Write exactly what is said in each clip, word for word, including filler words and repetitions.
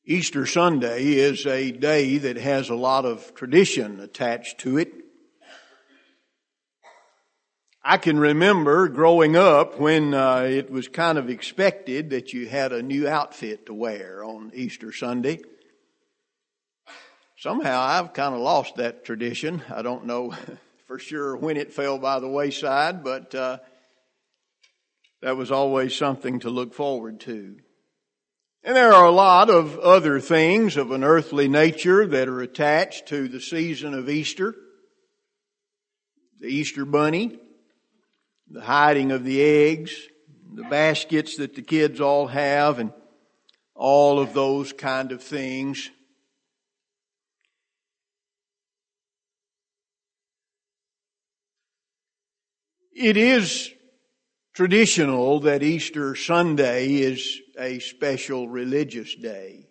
Easter Sunday is a day that has a lot of tradition attached to it. I can remember growing up when uh, it was kind of expected that you had a new outfit to wear on Easter Sunday. Somehow I've kind of lost that tradition. I don't know for sure when it fell by the wayside, but uh, that was always something to look forward to. And there are a lot of other things of an earthly nature that are attached to the season of Easter. The Easter bunny, the hiding of the eggs, the baskets that the kids all have, and all of those kind of things. It is traditional that Easter Sunday is a special religious day.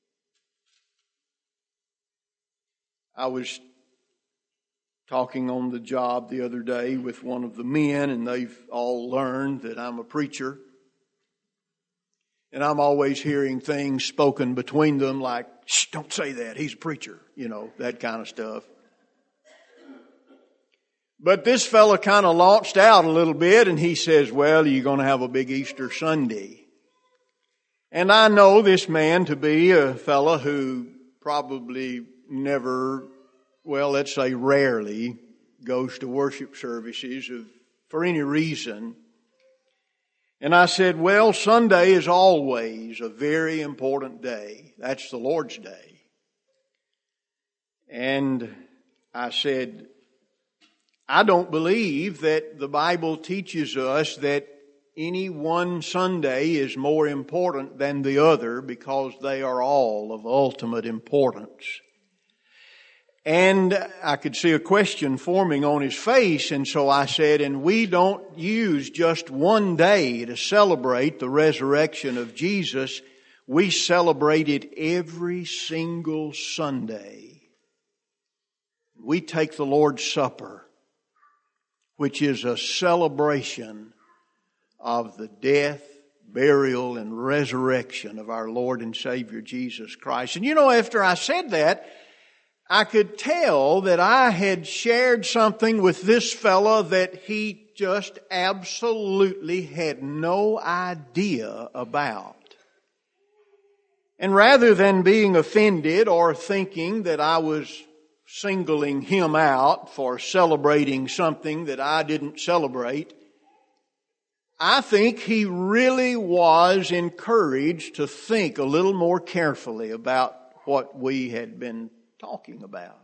I was talking on the job the other day with one of the men, and they've all learned that I'm a preacher. And I'm always hearing things spoken between them like, shh, don't say that, he's a preacher, you know, that kind of stuff. But this fella kind of launched out a little bit, and he says, well, you're going to have a big Easter Sunday. And I know this man to be a fella who probably never, well, let's say rarely, goes to worship services of, for any reason. And I said, well, Sunday is always a very important day. That's the Lord's Day. And I said, I don't believe that the Bible teaches us that any one Sunday is more important than the other, because they are all of ultimate importance. And I could see a question forming on his face, and so I said, and we don't use just one day to celebrate the resurrection of Jesus. We celebrate it every single Sunday. We take the Lord's Supper, which is a celebration of the death, burial, and resurrection of our Lord and Savior Jesus Christ. And you know, after I said that, I could tell that I had shared something with this fella that he just absolutely had no idea about. And rather than being offended or thinking that I was singling him out for celebrating something that I didn't celebrate, I think he really was encouraged to think a little more carefully about what we had been talking about.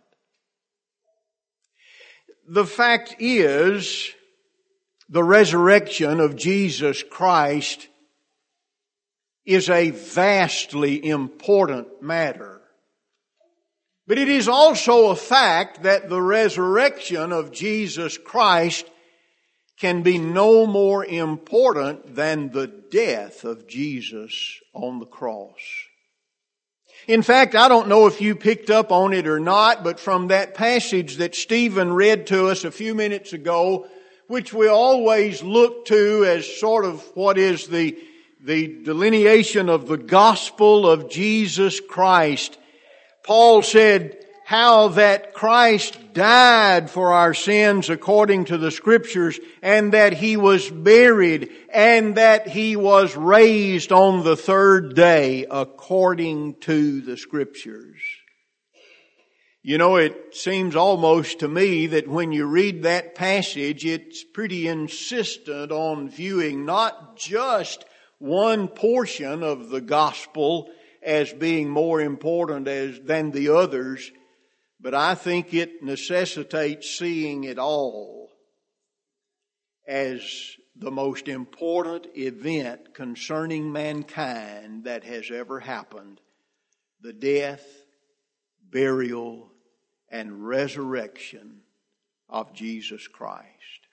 The fact is, the resurrection of Jesus Christ is a vastly important matter. But it is also a fact that the resurrection of Jesus Christ can be no more important than the death of Jesus on the cross. In fact, I don't know if you picked up on it or not, but from that passage that Stephen read to us a few minutes ago, which we always look to as sort of what is the, the delineation of the gospel of Jesus Christ, Paul said how that Christ died for our sins according to the Scriptures, and that He was buried, and that He was raised on the third day according to the Scriptures. You know, it seems almost to me that when you read that passage, it's pretty insistent on viewing not just one portion of the gospel as being more important as than the others, but I think it necessitates seeing it all as the most important event concerning mankind that has ever happened: the death, burial, and resurrection of Jesus Christ.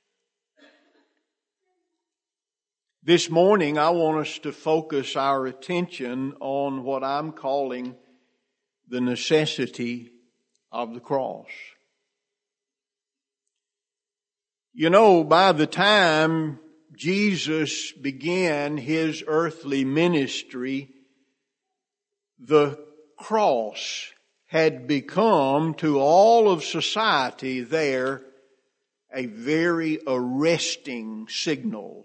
This morning, I want us to focus our attention on what I'm calling the necessity of the cross. You know, by the time Jesus began His earthly ministry, the cross had become to all of society there a very arresting signal.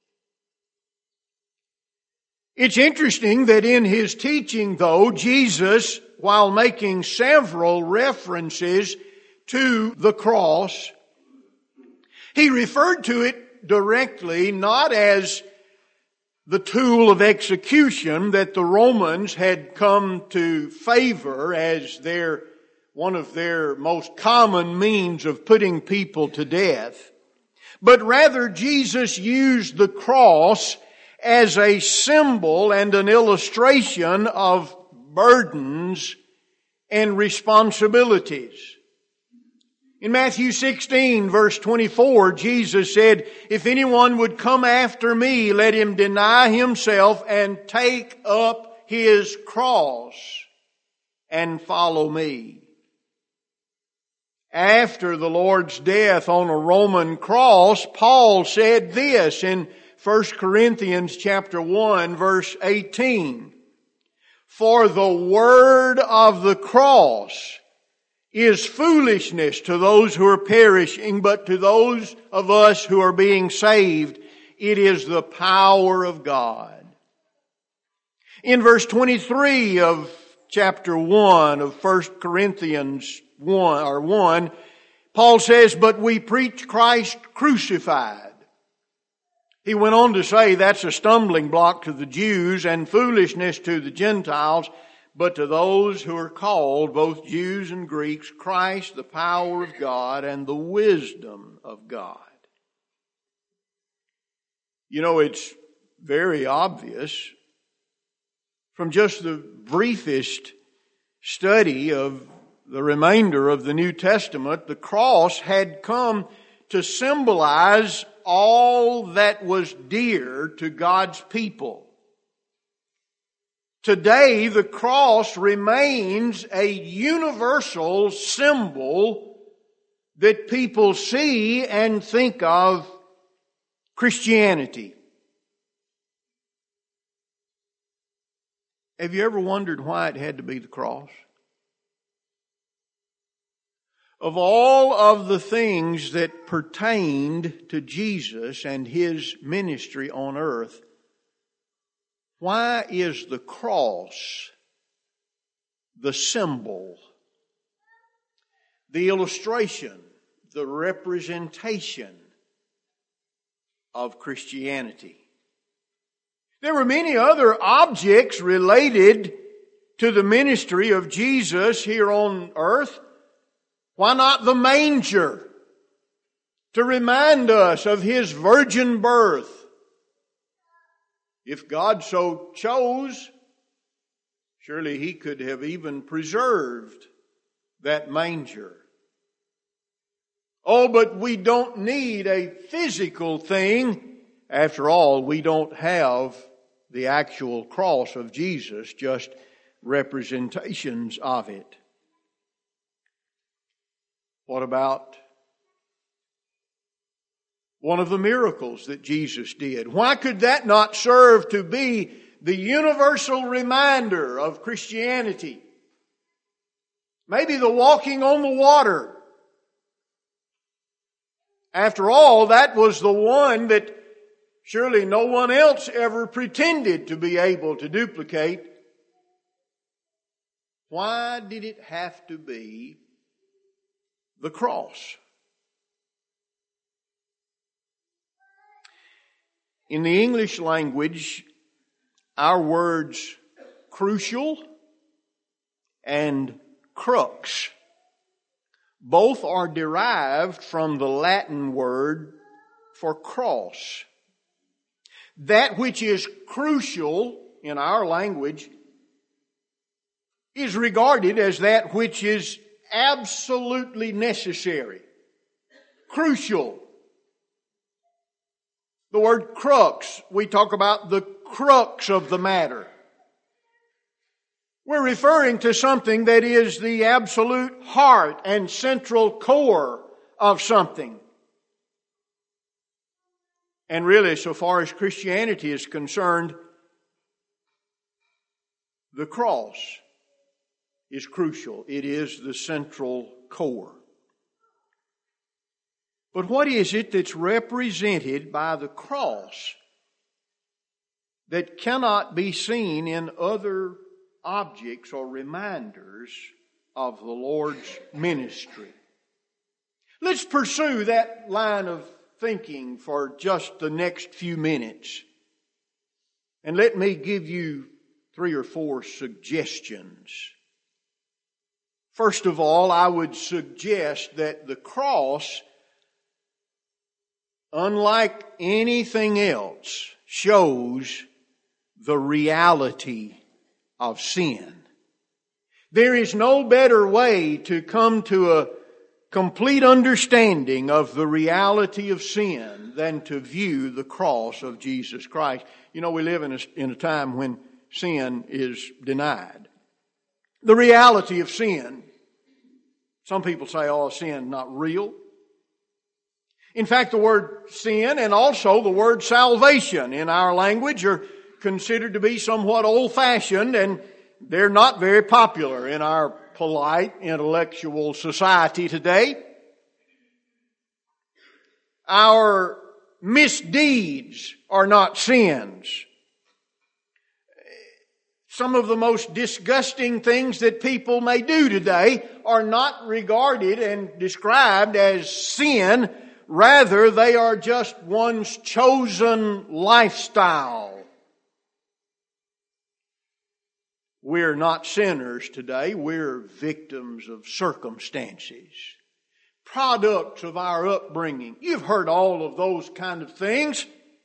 It's interesting that in His teaching, though, Jesus, while making several references to the cross, He referred to it directly not as the tool of execution that the Romans had come to favor as their one of their most common means of putting people to death, but rather Jesus used the cross as a symbol and an illustration of burdens and responsibilities. In Matthew sixteen, verse twenty-four, Jesus said, "If anyone would come after me, let him deny himself and take up his cross and follow me." After the Lord's death on a Roman cross, Paul said this in First Corinthians chapter one, verse eighteen, "For the word of the cross is foolishness to those who are perishing, but to those of us who are being saved, it is the power of God." In verse twenty-three of chapter one of First Corinthians one, or one, Paul says, "But we preach Christ crucified." He went on to say that's a stumbling block to the Jews and foolishness to the Gentiles, but to those who are called, both Jews and Greeks, Christ, the power of God and the wisdom of God. You know, it's very obvious from just the briefest study of the remainder of the New Testament, the cross had come to symbolize all that was dear to God's people. Today, the cross remains a universal symbol that people see and think of Christianity. Have you ever wondered why it had to be the cross? Of all of the things that pertained to Jesus and His ministry on earth, why is the cross the symbol, the illustration, the representation of Christianity? There were many other objects related to the ministry of Jesus here on earth. Why not the manger, to remind us of His virgin birth? If God so chose, surely He could have even preserved that manger. Oh, but we don't need a physical thing. After all, we don't have the actual cross of Jesus, just representations of it. What about one of the miracles that Jesus did? Why could that not serve to be the universal reminder of Christianity? Maybe the walking on the water. After all, that was the one that surely no one else ever pretended to be able to duplicate. Why did it have to be the cross? In the English language, our words crucial and crux both are derived from the Latin word for cross. That which is crucial in our language is regarded as that which is absolutely necessary. Crucial. The word crux, we talk about the crux of the matter. We're referring to something that is the absolute heart and central core of something. And really, so far as Christianity is concerned, the cross is crucial. It is the central core. But what is it that's represented by the cross that cannot be seen in other objects or reminders of the Lord's ministry? Let's pursue that line of thinking for just the next few minutes. And let me give you three or four suggestions. First of all, I would suggest that the cross, unlike anything else, shows the reality of sin. There is no better way to come to a complete understanding of the reality of sin than to view the cross of Jesus Christ. You know, we live in a, in a time when sin is denied. The reality of sin. Some people say, oh, sin not real. In fact, the word sin and also the word salvation in our language are considered to be somewhat old-fashioned, and they're not very popular in our polite, intellectual society today. Our misdeeds are not sins. Some of the most disgusting things that people may do today are not regarded and described as sin. Rather, they are just one's chosen lifestyle. We're not sinners today. We're victims of circumstances, products of our upbringing. You've heard all of those kind of things.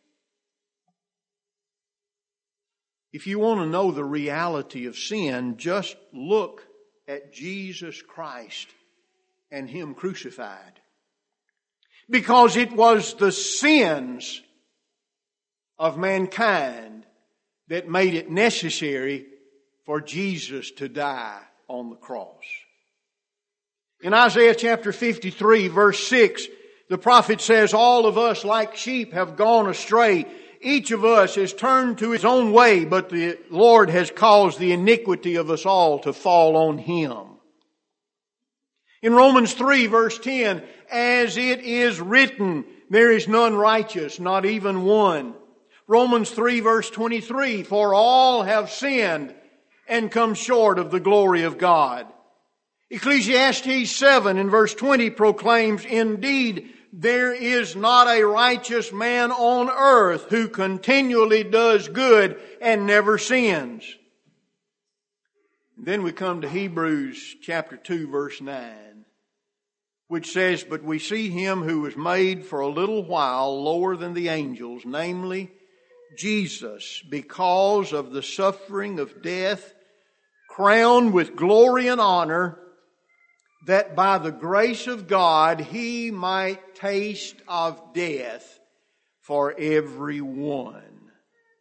If you want to know the reality of sin, just look at Jesus Christ and Him crucified. Because it was the sins of mankind that made it necessary for Jesus to die on the cross. In Isaiah chapter fifty-three, verse six, the prophet says, all of us like sheep have gone astray. Each of us has turned to his own way, but the Lord has caused the iniquity of us all to fall on Him. In Romans three, verse ten, as it is written, there is none righteous, not even one. Romans three, verse twenty-three, for all have sinned and come short of the glory of God. Ecclesiastes seven in verse twenty proclaims, indeed, there is not a righteous man on earth who continually does good and never sins. Then we come to Hebrews chapter two, verse nine, which says, but we see Him who was made for a little while lower than the angels, namely Jesus, because of the suffering of death, crowned with glory and honor, that by the grace of God He might taste of death for every one.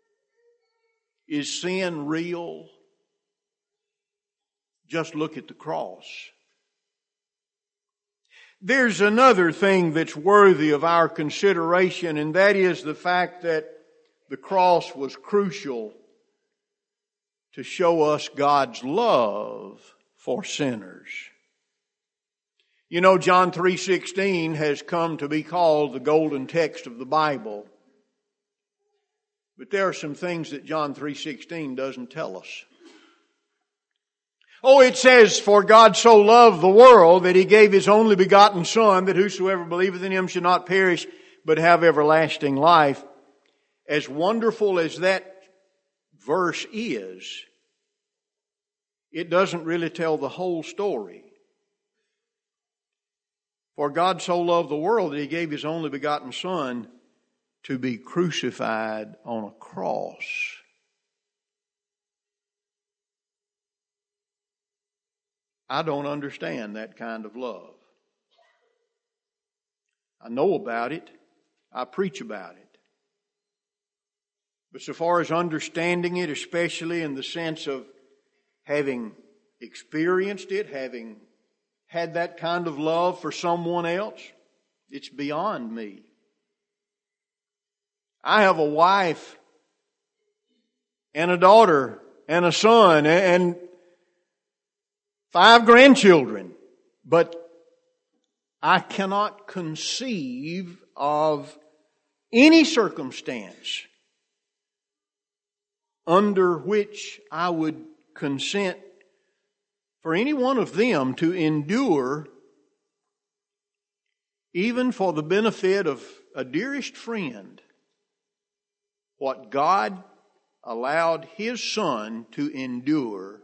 Is sin real? Just look at the cross. There's another thing that's worthy of our consideration, and that is the fact that the cross was crucial to show us God's love for sinners. You know, John three sixteen has come to be called the golden text of the Bible. But there are some things that John three sixteen doesn't tell us. Oh, it says, for God so loved the world that He gave His only begotten Son, that whosoever believeth in Him should not perish, but have everlasting life. As wonderful as that verse is, it doesn't really tell the whole story. For God so loved the world that He gave His only begotten Son to be crucified on a cross. I don't understand that kind of love. I know about it. I preach about it. But so far as understanding it, especially in the sense of having experienced it, having had that kind of love for someone else, it's beyond me. I have a wife and a daughter and a son and five grandchildren. But I cannot conceive of any circumstance under which I would consent for any one of them to endure, even for the benefit of a dearest friend, what God allowed His Son to endure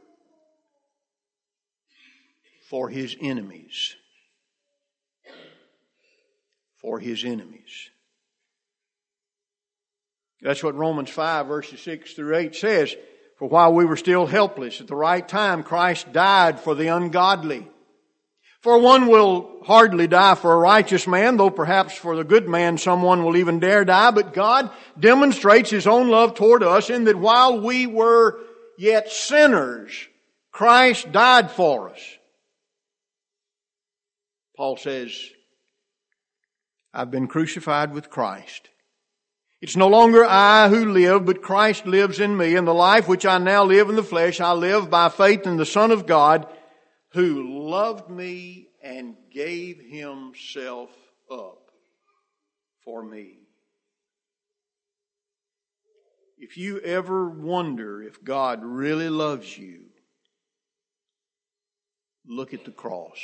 for His enemies. For His enemies. That's what Romans five verses six through eight says. For while we were still helpless, at the right time Christ died for the ungodly. For one will hardly die for a righteous man, though perhaps for the good man someone will even dare die. But God demonstrates His own love toward us in that while we were yet sinners, Christ died for us. Paul says, I've been crucified with Christ. It's no longer I who live, but Christ lives in me. And the life which I now live in the flesh, I live by faith in the Son of God, who loved me and gave Himself up for me. If you ever wonder if God really loves you, look at the cross.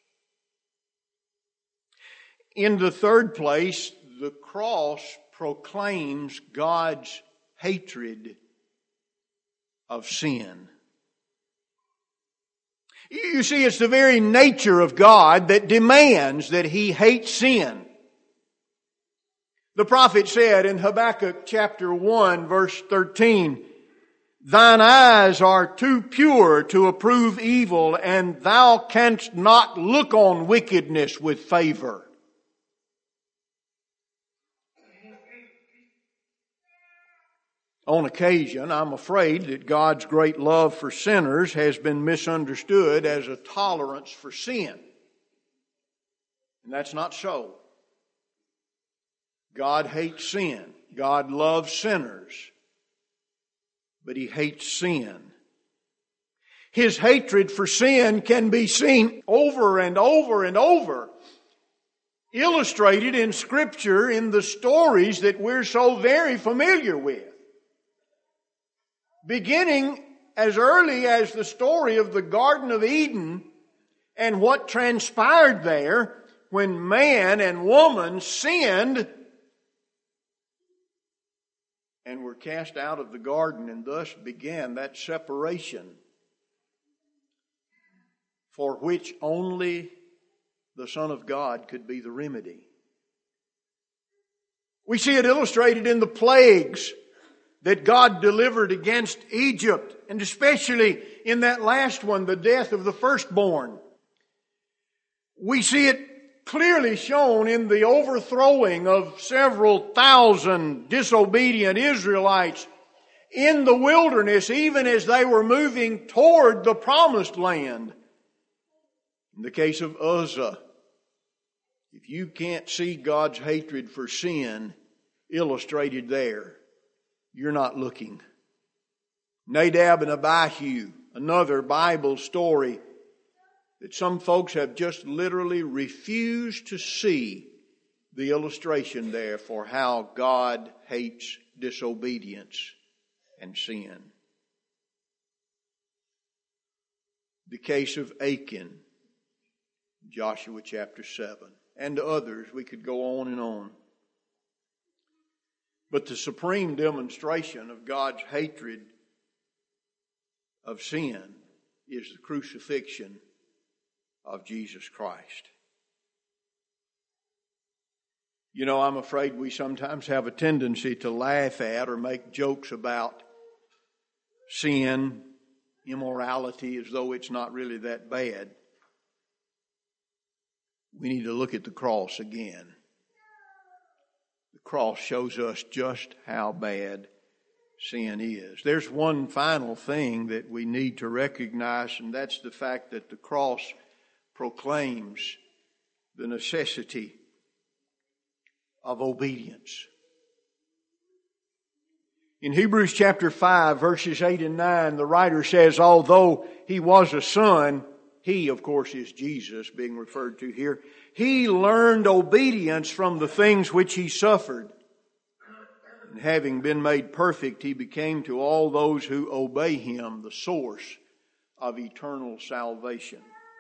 In the third place, the cross proclaims God's hatred of sin. You see, it's the very nature of God that demands that He hates sin. The prophet said in Habakkuk chapter one verse thirteen, Thine eyes are too pure to approve evil, and thou canst not look on wickedness with favor. On occasion, I'm afraid that God's great love for sinners has been misunderstood as a tolerance for sin. And that's not so. God hates sin. God loves sinners. But He hates sin. His hatred for sin can be seen over and over and over, illustrated in Scripture in the stories that we're so very familiar with. Beginning as early as the story of the Garden of Eden and what transpired there when man and woman sinned and were cast out of the garden, and thus began that separation for which only the Son of God could be the remedy. We see it illustrated in the plagues that God delivered against Egypt, and especially in that last one, the death of the firstborn. We see it clearly shown in the overthrowing of several thousand disobedient Israelites in the wilderness, even as they were moving toward the promised land. In the case of Uzzah, if you can't see God's hatred for sin illustrated there, you're not looking. Nadab and Abihu, another Bible story that some folks have just literally refused to see the illustration there for how God hates disobedience and sin. The case of Achan, Joshua chapter seven, and others, we could go on and on. But the supreme demonstration of God's hatred of sin is the crucifixion of Jesus Christ. You know, I'm afraid we sometimes have a tendency to laugh at or make jokes about sin, immorality, as though it's not really that bad. We need to look at the cross again. The cross shows us just how bad sin is. There's one final thing that we need to recognize, and that's the fact that the cross proclaims the necessity of obedience. In Hebrews chapter five, verses eight and nine, the writer says, although he was a son, he, of course, is Jesus being referred to here, he learned obedience from the things which he suffered. And having been made perfect, he became to all those who obey him the source of eternal salvation.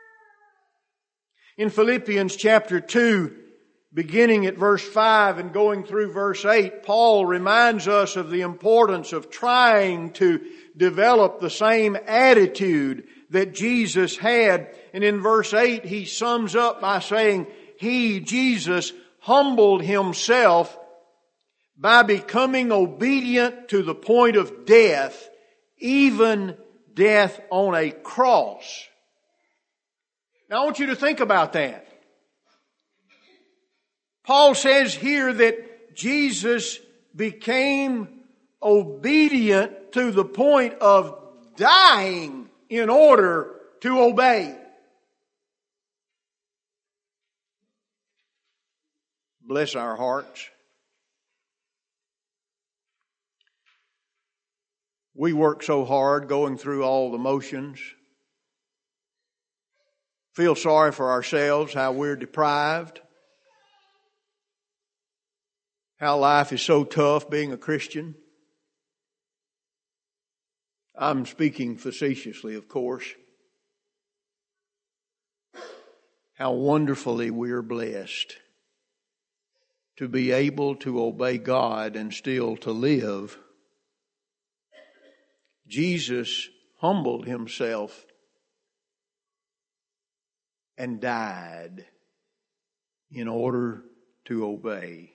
In Philippians chapter two, beginning at verse five and going through verse eight, Paul reminds us of the importance of trying to develop the same attitude that Jesus had. And in verse eight, he sums up by saying, He, Jesus, humbled Himself by becoming obedient to the point of death, even death on a cross. Now I want you to think about that. Paul says here that Jesus became obedient to the point of dying in order to obey. Bless our hearts. We work so hard going through all the motions. Feel sorry for ourselves, how we're deprived. How life is so tough being a Christian. I'm speaking facetiously, of course. How wonderfully we are blessed to be able to obey God and still to live. Jesus humbled Himself and died in order to obey.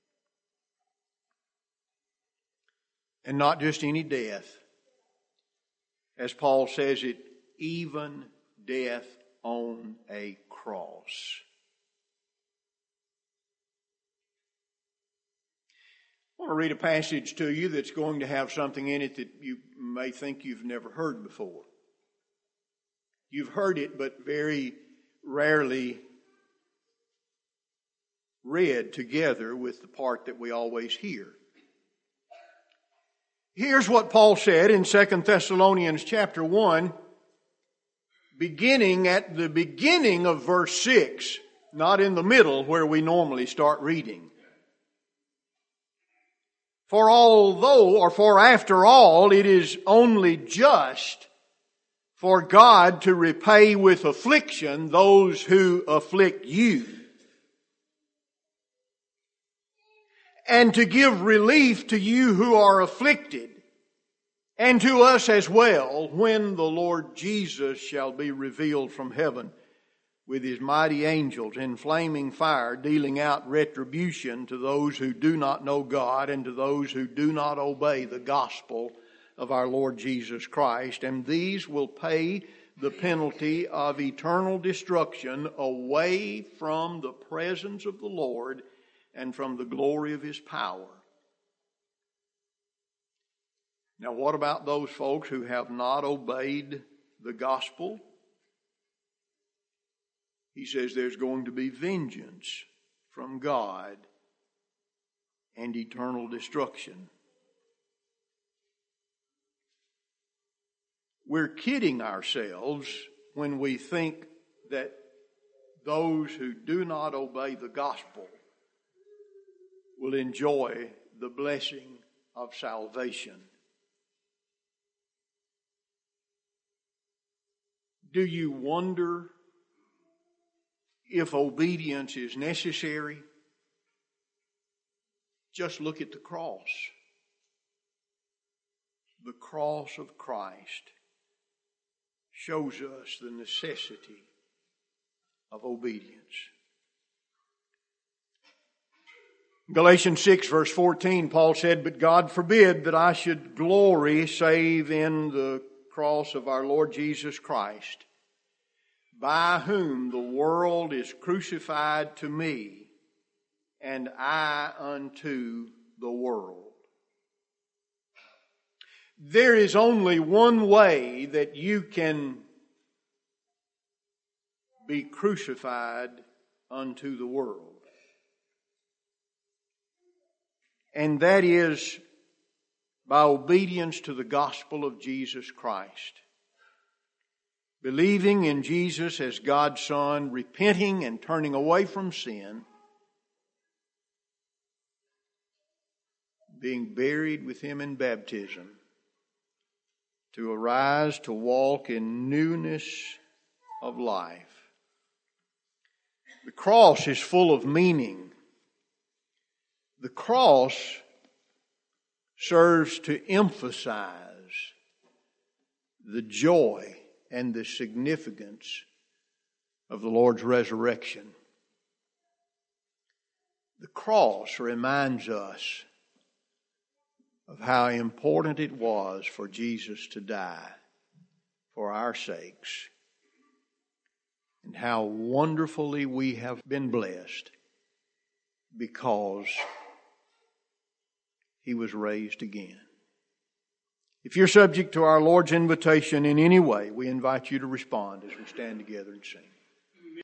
And not just any death. As Paul says it, even death on a cross. I want to read a passage to you that's going to have something in it that you may think you've never heard before. You've heard it, but very rarely read together with the part that we always hear. Here's what Paul said in Second Thessalonians chapter one, beginning at the beginning of verse six, not in the middle where we normally start reading. For although, or for after all, it is only just for God to repay with affliction those who afflict you, and to give relief to you who are afflicted, and to us as well, when the Lord Jesus shall be revealed from heaven with His mighty angels in flaming fire, dealing out retribution to those who do not know God and to those who do not obey the gospel of our Lord Jesus Christ. And these will pay the penalty of eternal destruction away from the presence of the Lord and from the glory of His power. Now, what about those folks who have not obeyed the gospel? He says there's going to be vengeance from God and eternal destruction. We're kidding ourselves when we think that those who do not obey the gospel will enjoy the blessing of salvation. Do you wonder if obedience is necessary? Just look at the cross. The cross of Christ shows us the necessity of obedience. Galatians six verse fourteen, Paul said, "But God forbid that I should glory save in the cross of our Lord Jesus Christ, by whom the world is crucified to me, and I unto the world." There is only one way that you can be crucified unto the world. And that is by obedience to the gospel of Jesus Christ. Believing in Jesus as God's Son, repenting and turning away from sin, being buried with Him in baptism, to arise to walk in newness of life. The cross is full of meaning. The cross serves to emphasize the joy and the significance of the Lord's resurrection. The cross reminds us of how important it was for Jesus to die for our sakes, and how wonderfully we have been blessed because He was raised again. If you're subject to our Lord's invitation in any way, we invite you to respond as we stand together and sing.